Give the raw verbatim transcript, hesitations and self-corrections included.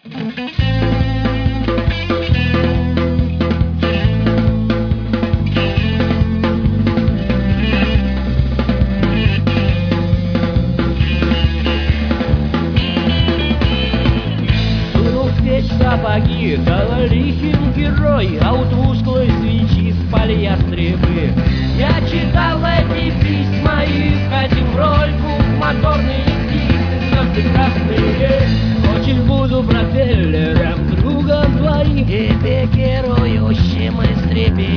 Сапоги, Талалихин герой, а у тусклой свечи спали ястребы. Я читал эти письма и входил в роль двух моторных птиц, звезды красные. Очень буду пропеллером, другом твоим и пикирующим истребителем.